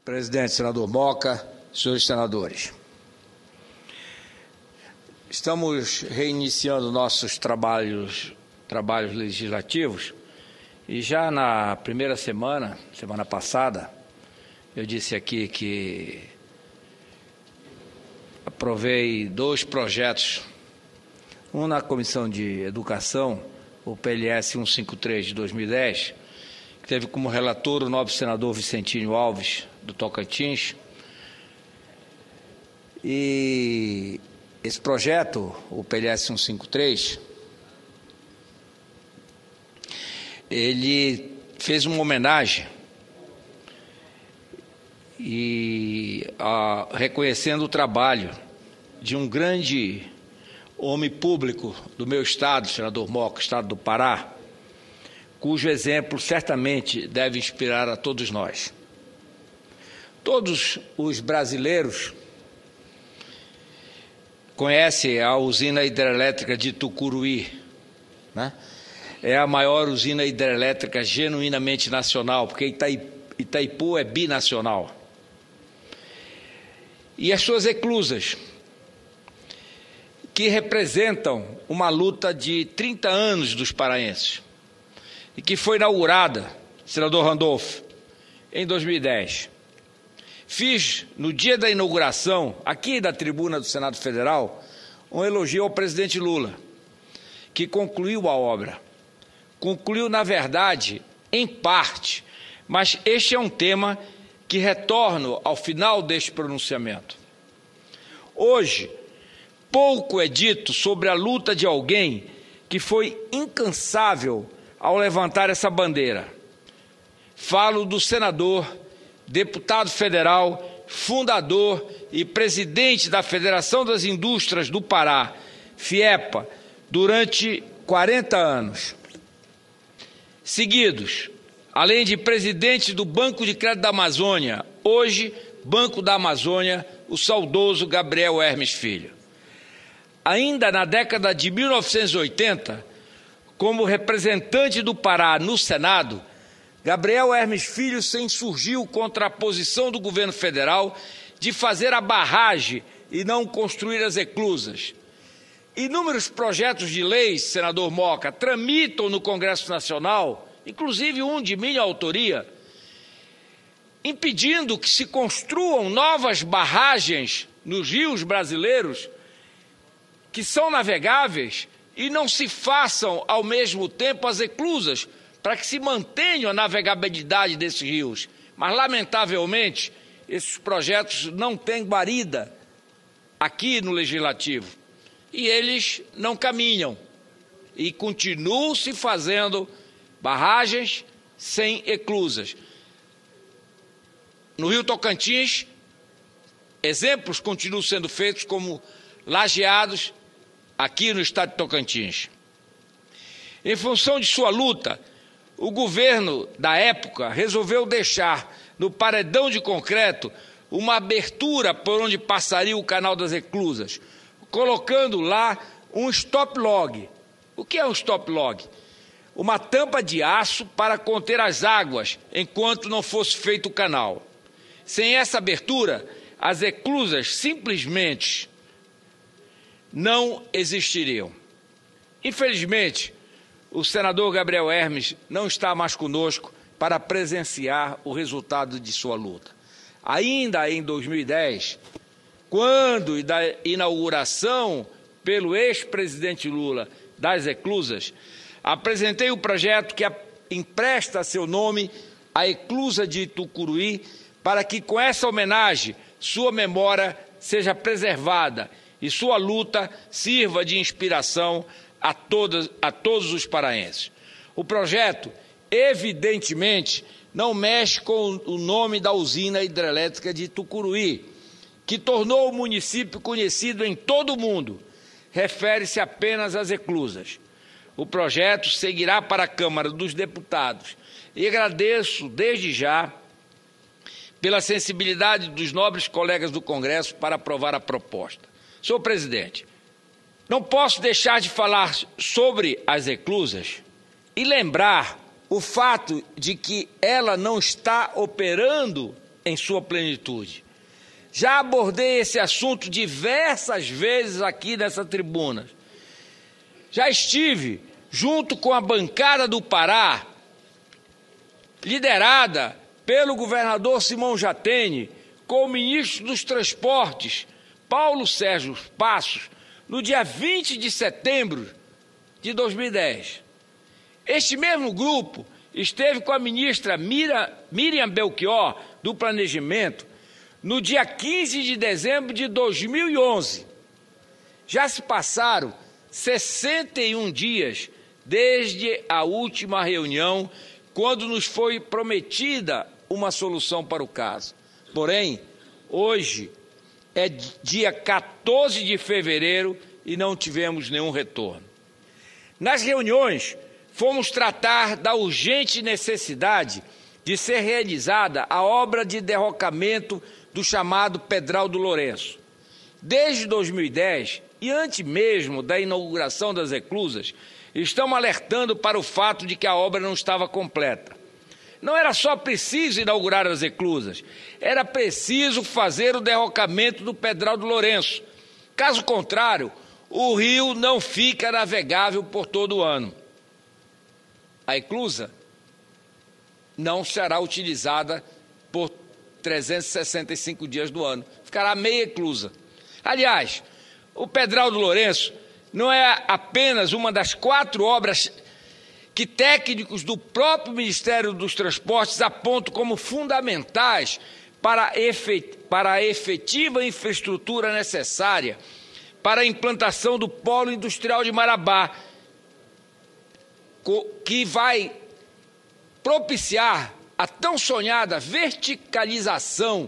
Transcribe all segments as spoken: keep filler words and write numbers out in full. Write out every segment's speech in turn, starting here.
Presidente, senador Moca, senhores senadores. Estamos reiniciando nossos trabalhos, trabalhos legislativos e já na primeira semana, semana passada, eu disse aqui que aprovei dois projetos, um na Comissão de Educação, o P L S cento e cinquenta e três de dois mil e dez, que teve como relator o nobre senador Vicentinho Alves, do Tocantins. E esse projeto, o P L S cento e cinquenta e três, ele fez uma homenagem e a, reconhecendo o trabalho de um grande homem público do meu estado, senador Moca, estado do Pará, cujo exemplo certamente deve inspirar a todos nós. Todos os brasileiros conhecem a usina hidrelétrica de Tucuruí, né? É a maior usina hidrelétrica genuinamente nacional, porque Itaí, Itaipu é binacional. E as suas eclusas, que representam uma luta de trinta anos dos paraenses, e que foi inaugurada, senador Randolfo, em dois mil e dez. Fiz, no dia da inauguração, aqui da tribuna do Senado Federal, um elogio ao presidente Lula, que concluiu a obra. Concluiu, na verdade, em parte, mas este é um tema que retorno ao final deste pronunciamento. Hoje, pouco é dito sobre a luta de alguém que foi incansável ao levantar essa bandeira. Falo do senador, deputado federal, fundador e presidente da Federação das Indústrias do Pará, FIEPA, durante quarenta anos seguidos, além de presidente do Banco de Crédito da Amazônia, hoje Banco da Amazônia, o saudoso Gabriel Hermes Filho. Ainda na década de mil novecentos e oitenta, como representante do Pará no Senado, Gabriel Hermes Filho se insurgiu contra a posição do governo federal de fazer a barragem e não construir as eclusas. Inúmeros projetos de leis, senador Moca, tramitam no Congresso Nacional, inclusive um de minha autoria, impedindo que se construam novas barragens nos rios brasileiros que são navegáveis e não se façam ao mesmo tempo as eclusas para que se mantenha a navegabilidade desses rios. Mas, lamentavelmente, esses projetos não têm guarida aqui no Legislativo. E eles não caminham. E continuam se fazendo barragens sem eclusas. No Rio Tocantins, exemplos continuam sendo feitos como lajeados aqui no estado de Tocantins. Em função de sua luta, o governo da época resolveu deixar no paredão de concreto uma abertura por onde passaria o canal das eclusas, colocando lá um stop log. O que é um stop log? Uma tampa de aço para conter as águas enquanto não fosse feito o canal. Sem essa abertura, as eclusas simplesmente não existiriam. Infelizmente, o senador Gabriel Hermes não está mais conosco para presenciar o resultado de sua luta. Ainda em dois mil e dez, quando da inauguração pelo ex-presidente Lula das eclusas, apresentei o projeto que empresta seu nome à eclusa de Tucuruí, para que com essa homenagem sua memória seja preservada e sua luta sirva de inspiração a, todas, a todos os paraenses. O projeto, evidentemente, não mexe com o nome da usina hidrelétrica de Tucuruí, que tornou o município conhecido em todo o mundo. Refere-se apenas às eclusas. O projeto seguirá para a Câmara dos Deputados e agradeço desde já pela sensibilidade dos nobres colegas do Congresso para aprovar a proposta. Senhor presidente, não posso deixar de falar sobre as eclusas e lembrar o fato de que ela não está operando em sua plenitude. Já abordei esse assunto diversas vezes aqui nessa tribuna. Já estive junto com a bancada do Pará, liderada pelo governador Simão Jatene, com o ministro dos Transportes, Paulo Sérgio Passos, no dia vinte de setembro de dois mil e dez. Este mesmo grupo esteve com a ministra Miriam Belchior, do Planejamento, no dia quinze de dezembro de dois mil e onze. Já se passaram sessenta e um dias desde a última reunião, quando nos foi prometida uma solução para o caso. Porém, hoje é dia quatorze de fevereiro e não tivemos nenhum retorno. Nas reuniões, fomos tratar da urgente necessidade de ser realizada a obra de derrocamento do chamado Pedral do Lourenço. Desde dois mil e dez, e antes mesmo da inauguração das reclusas, estamos alertando para o fato de que a obra não estava completa. Não era só preciso inaugurar as reclusas, era preciso fazer o derrocamento do Pedral do Lourenço. Caso contrário, o rio não fica navegável por todo o ano. A reclusa não será utilizada por trezentos e sessenta e cinco dias do ano. Ficará meia reclusa. Aliás, o Pedral do Lourenço não é apenas uma das quatro obras que técnicos do próprio Ministério dos Transportes apontam como fundamentais para a efetiva infraestrutura necessária para a implantação do Polo Industrial de Marabá, que vai propiciar a tão sonhada verticalização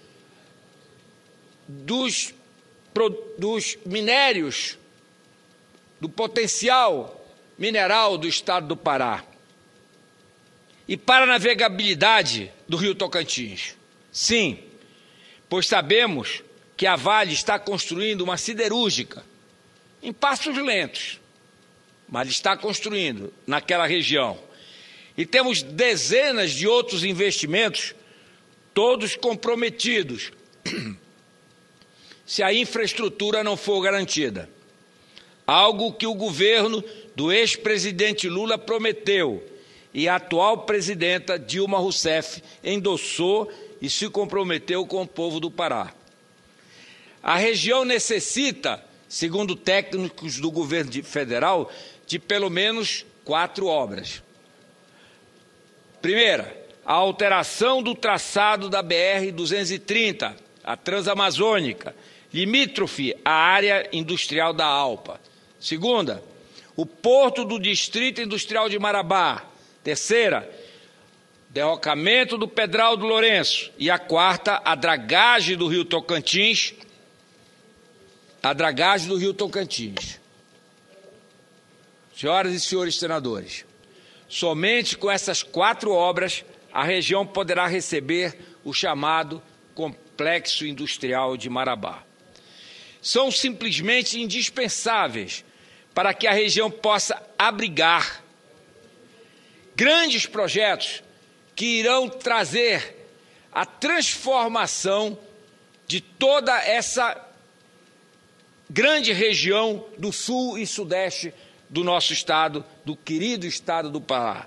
dos, dos minérios, do potencial mineral do estado do Pará. E para a navegabilidade do Rio Tocantins. Sim, pois sabemos que a Vale está construindo uma siderúrgica, em passos lentos, mas está construindo naquela região. E temos dezenas de outros investimentos, todos comprometidos, se a infraestrutura não for garantida. Algo que o governo do ex-presidente Lula prometeu e a atual presidenta Dilma Rousseff endossou e se comprometeu com o povo do Pará. A região necessita, segundo técnicos do governo federal, de pelo menos quatro obras. Primeira, a alteração do traçado da B R duzentos e trinta, a Transamazônica, limítrofe à área industrial da Alpa. Segunda, o porto do Distrito Industrial de Marabá. Terceira, derrocamento do Pedral do Lourenço. E a quarta, a dragagem do Rio Tocantins. A dragagem do Rio Tocantins. Senhoras e senhores senadores, somente com essas quatro obras a região poderá receber o chamado Complexo Industrial de Marabá. São simplesmente indispensáveis para que a região possa abrigar grandes projetos que irão trazer a transformação de toda essa grande região do sul e sudeste do nosso estado, do querido estado do Pará.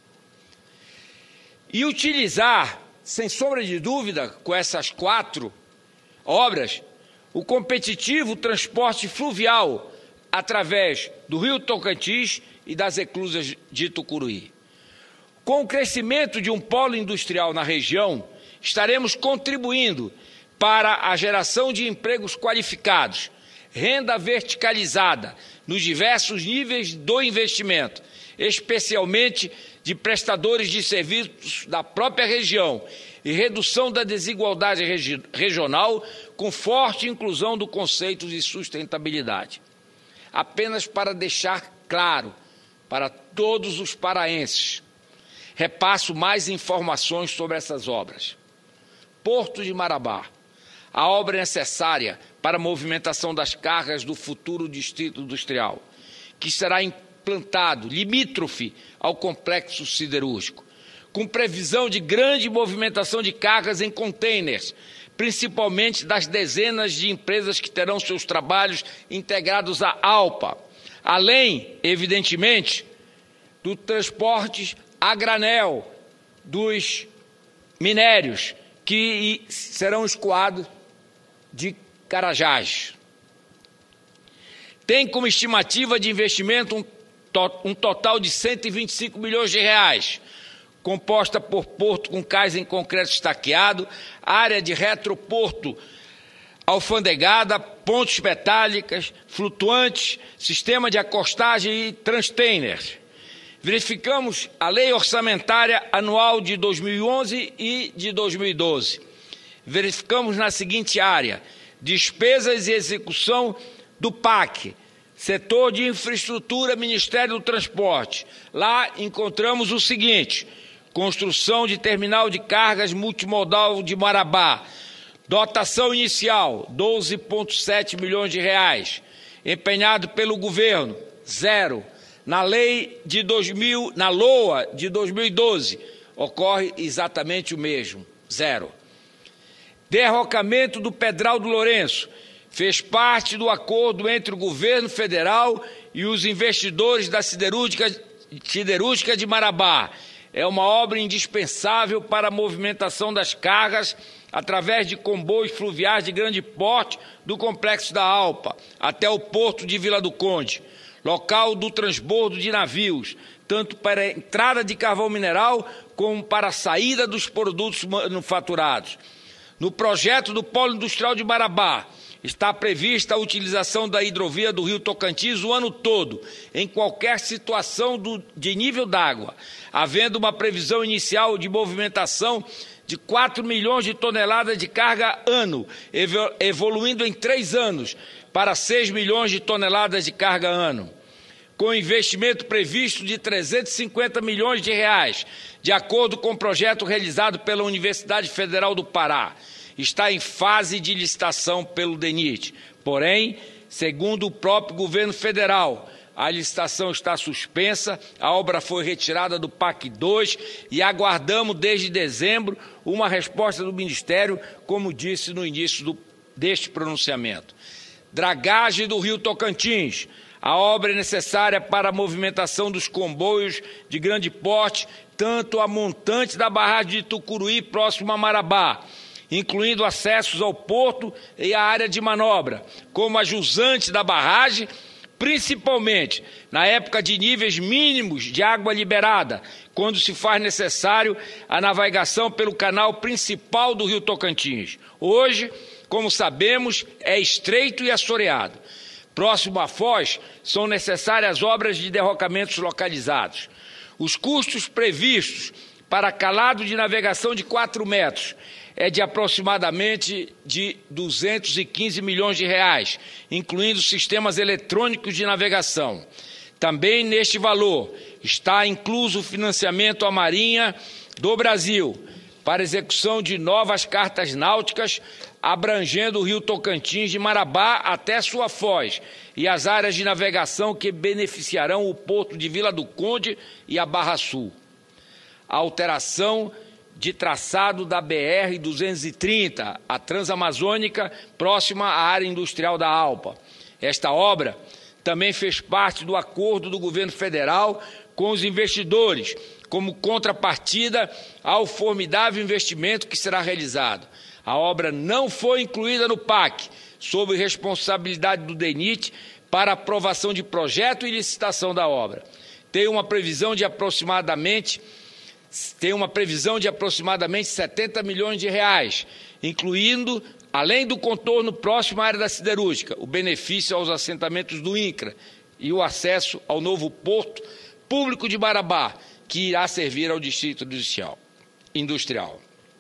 E utilizar, sem sombra de dúvida, com essas quatro obras, o competitivo transporte fluvial através do Rio Tocantins e das reclusas de Tucuruí. Com o crescimento de um polo industrial na região, estaremos contribuindo para a geração de empregos qualificados, renda verticalizada nos diversos níveis do investimento, especialmente de prestadores de serviços da própria região, e redução da desigualdade regi- regional com forte inclusão do conceito de sustentabilidade. Apenas para deixar claro para todos os paraenses, repasso mais informações sobre essas obras. Porto de Marabá, a obra necessária para a movimentação das cargas do futuro distrito industrial, que será implantado limítrofe ao complexo siderúrgico, com previsão de grande movimentação de cargas em containers, principalmente das dezenas de empresas que terão seus trabalhos integrados à ALPA, além, evidentemente, do transporte a granel dos minérios que serão escoados de Carajás. Tem como estimativa de investimento um, to um total de cento e vinte e cinco milhões de reais, composta por porto com cais em concreto estaqueado, área de retroporto alfandegada, pontes metálicas, flutuantes, sistema de acostagem e transtainers. Verificamos a Lei Orçamentária Anual de dois mil e onze e de dois mil e doze. Verificamos na seguinte área: despesas e execução do P A C, Setor de Infraestrutura, Ministério do Transporte. Lá encontramos o seguinte: construção de terminal de cargas multimodal de Marabá, dotação inicial, doze vírgula sete milhões de reais, empenhado pelo governo, zero. Na lei de dois mil, na LOA de dois mil e doze, ocorre exatamente o mesmo, zero. Derrocamento do Pedral do Lourenço fez parte do acordo entre o governo federal e os investidores da siderúrgica, siderúrgica de Marabá. É uma obra indispensável para a movimentação das cargas através de comboios fluviais de grande porte do complexo da ALPA até o porto de Vila do Conde, local do transbordo de navios, tanto para a entrada de carvão mineral como para a saída dos produtos manufaturados. No projeto do Polo Industrial de Marabá, está prevista a utilização da hidrovia do Rio Tocantins o ano todo, em qualquer situação do, de nível d'água, havendo uma previsão inicial de movimentação de quatro milhões de toneladas de carga ano, evoluindo em três anos para seis milhões de toneladas de carga ano, com investimento previsto de trezentos e cinquenta milhões de reais, de acordo com o projeto realizado pela Universidade Federal do Pará. Está em fase de licitação pelo DENIT. Porém, segundo o próprio governo federal, a licitação está suspensa, a obra foi retirada do P A C dois e aguardamos desde dezembro uma resposta do Ministério, como disse no início do, deste pronunciamento. Dragagem do Rio Tocantins. A obra é necessária para a movimentação dos comboios de grande porte, tanto a montante da barragem de Tucuruí, próximo a Marabá, incluindo acessos ao porto e à área de manobra, como a jusante da barragem, principalmente na época de níveis mínimos de água liberada, quando se faz necessário a navegação pelo canal principal do Rio Tocantins. Hoje, como sabemos, é estreito e assoreado. Próximo à foz, são necessárias obras de derrocamentos localizados. Os custos previstos para calado de navegação de quatro metros é de aproximadamente de duzentos e quinze milhões de reais, incluindo sistemas eletrônicos de navegação. Também neste valor está incluso o financiamento à Marinha do Brasil para execução de novas cartas náuticas abrangendo o Rio Tocantins de Marabá até sua foz e as áreas de navegação que beneficiarão o porto de Vila do Conde e a Barra Sul. A alteração de traçado da B R duzentos e trinta, a Transamazônica, próxima à área industrial da ALPA. Esta obra também fez parte do acordo do governo federal com os investidores, como contrapartida ao formidável investimento que será realizado. A obra não foi incluída no P A C, sob responsabilidade do DENIT, para aprovação de projeto e licitação da obra. Tem uma previsão de aproximadamente tem uma previsão de aproximadamente setenta milhões de reais, incluindo, além do contorno próximo à área da siderúrgica, o benefício aos assentamentos do INCRA e o acesso ao novo porto público de Marabá, que irá servir ao Distrito Industrial.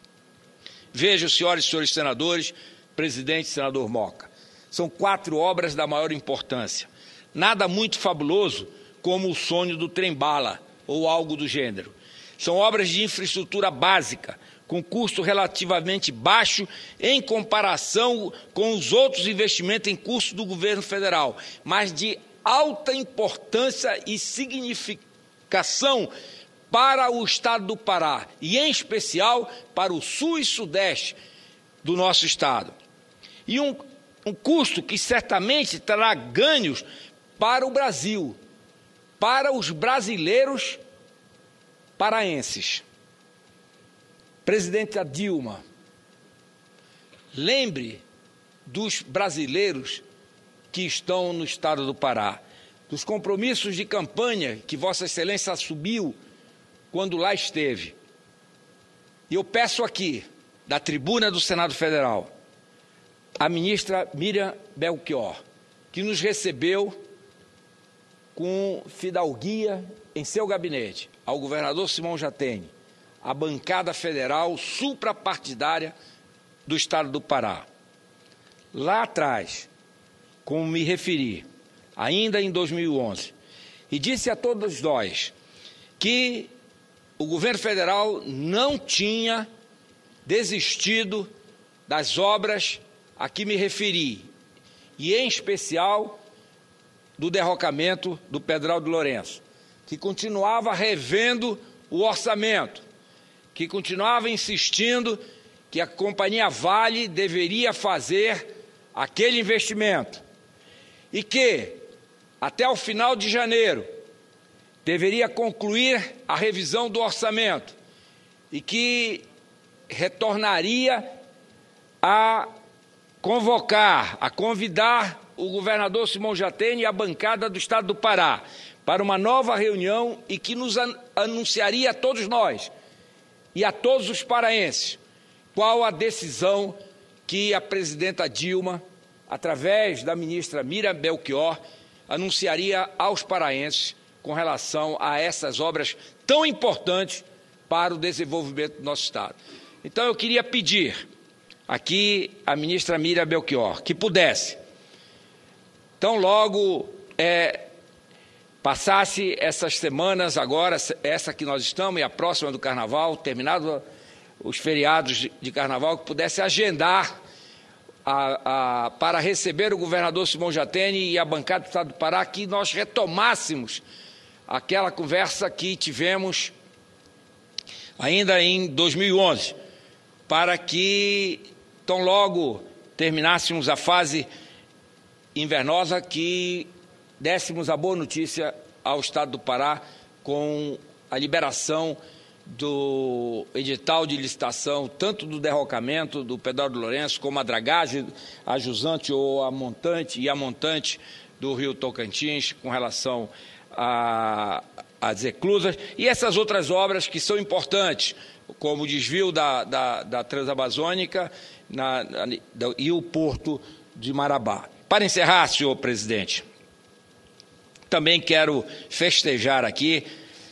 Vejam, senhoras e senhores senadores, presidente senador Moca, são quatro obras da maior importância. Nada muito fabuloso como o sonho do trem-bala ou algo do gênero. São obras de infraestrutura básica, com custo relativamente baixo em comparação com os outros investimentos em curso do governo federal, mas de alta importância e significação para o estado do Pará, e em especial para o sul e sudeste do nosso estado. E um, um custo que certamente trará ganhos para o Brasil, para os brasileiros paraenses. Presidenta Dilma, lembre dos brasileiros que estão no estado do Pará, dos compromissos de campanha que Vossa Excelência assumiu quando lá esteve. E eu peço aqui, da tribuna do Senado Federal, a ministra Miriam Belchior, que nos recebeu com fidalguia em seu gabinete, ao governador Simão Jatene, a bancada federal suprapartidária do estado do Pará. Lá atrás, como me referi, ainda em dois mil e onze, e disse a todos nós que o governo federal não tinha desistido das obras a que me referi, e em especial do derrocamento do Pedral do Lourenço, que continuava revendo o orçamento, que continuava insistindo que a companhia Vale deveria fazer aquele investimento e que, até o final de janeiro, deveria concluir a revisão do orçamento e que retornaria a convocar, a convidar o governador Simão Jatene e a bancada do estado do Pará para uma nova reunião e que nos anunciaria a todos nós e a todos os paraenses qual a decisão que a presidenta Dilma, através da ministra Miriam Belchior, anunciaria aos paraenses com relação a essas obras tão importantes para o desenvolvimento do nosso estado. Então eu queria pedir aqui à ministra Miriam Belchior que pudesse, tão logo é, passasse essas semanas agora, essa que nós estamos e a próxima do Carnaval, terminado os feriados de, de Carnaval, que pudesse agendar a, a, para receber o governador Simão Jatene e a bancada do estado do Pará, que nós retomássemos aquela conversa que tivemos ainda em dois mil e onze, para que tão logo terminássemos a fase invernosa, que dessemos a boa notícia ao estado do Pará com a liberação do edital de licitação, tanto do derrocamento do Pedral do Lourenço, como a dragagem, a jusante ou a montante e a montante do rio Tocantins, com relação às eclusas, e essas outras obras que são importantes, como o desvio da, da, da Transamazônica na, na, e o porto de Marabá. Para encerrar, senhor presidente, também quero festejar aqui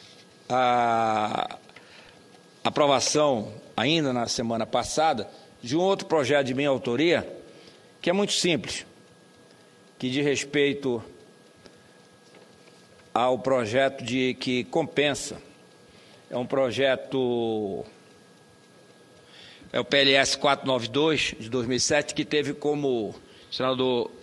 a aprovação, ainda na semana passada, de um outro projeto de minha autoria, que é muito simples, que diz respeito ao projeto de que compensa. É um projeto, é o P L S quatrocentos e noventa e dois, de dois mil e sete, que teve como senador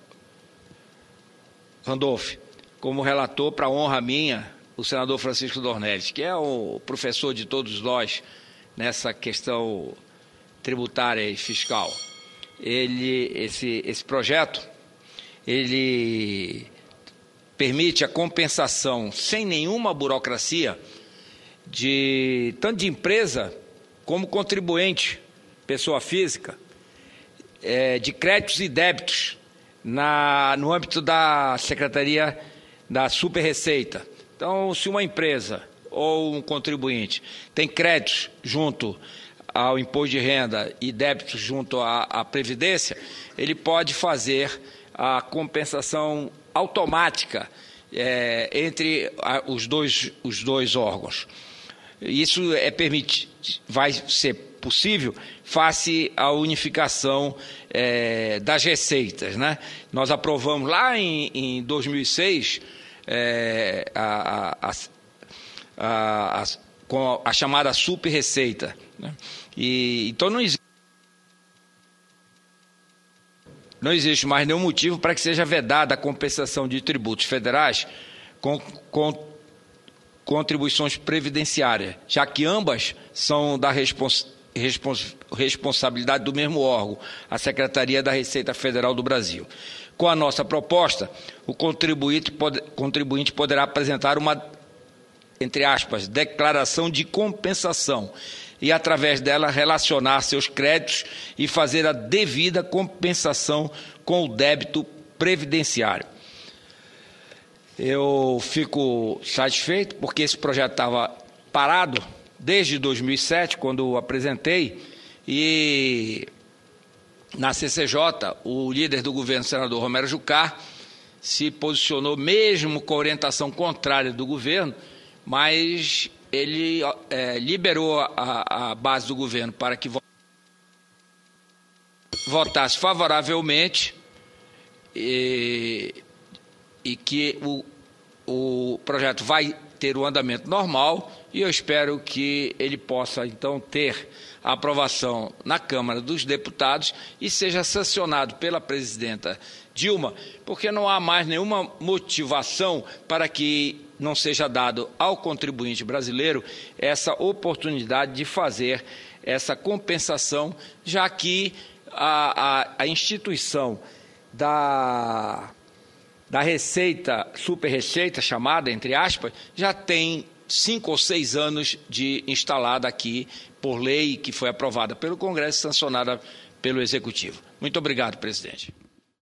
Randolph, como relator, para honra minha, o senador Francisco Dornelles, que é o professor de todos nós nessa questão tributária e fiscal. Ele, esse, esse projeto, ele permite a compensação sem nenhuma burocracia de tanto de empresa como contribuinte, pessoa física, é, de créditos e débitos na, no âmbito da Secretaria da Super-Receita. Então, se uma empresa ou um contribuinte tem créditos junto ao imposto de renda e débitos junto à, à Previdência, ele pode fazer a compensação automática é, entre a, os, dois, os dois órgãos. Isso é permitido, vai ser possível face à unificação é, das receitas, né? Nós aprovamos lá em, em dois mil e seis é, a, a, a, a, com a chamada super-receita, né? E, então não existe, não existe mais nenhum motivo para que seja vedada a compensação de tributos federais com, com contribuições previdenciárias, já que ambas são da respons respons responsabilidade do mesmo órgão, a Secretaria da Receita Federal do Brasil. Com a nossa proposta, o contribuinte, pode, contribuinte poderá apresentar uma, entre aspas, declaração de compensação e, através dela, relacionar seus créditos e fazer a devida compensação com o débito previdenciário. Eu fico satisfeito porque esse projeto estava parado desde dois mil e sete, quando eu apresentei, e na C C J, o líder do governo, o senador Romero Jucá, se posicionou mesmo com a orientação contrária do governo, mas ele é, liberou a, a base do governo para que votasse favoravelmente e, e que o, o projeto vai ter o andamento normal, e eu espero que ele possa, então, ter a aprovação na Câmara dos Deputados e seja sancionado pela presidenta Dilma, porque não há mais nenhuma motivação para que não seja dado ao contribuinte brasileiro essa oportunidade de fazer essa compensação, já que a, a, a instituição da, da Receita, Super Receita, chamada, entre aspas, já tem cinco ou seis anos de instalada aqui por lei que foi aprovada pelo Congresso e sancionada pelo Executivo. Muito obrigado, presidente.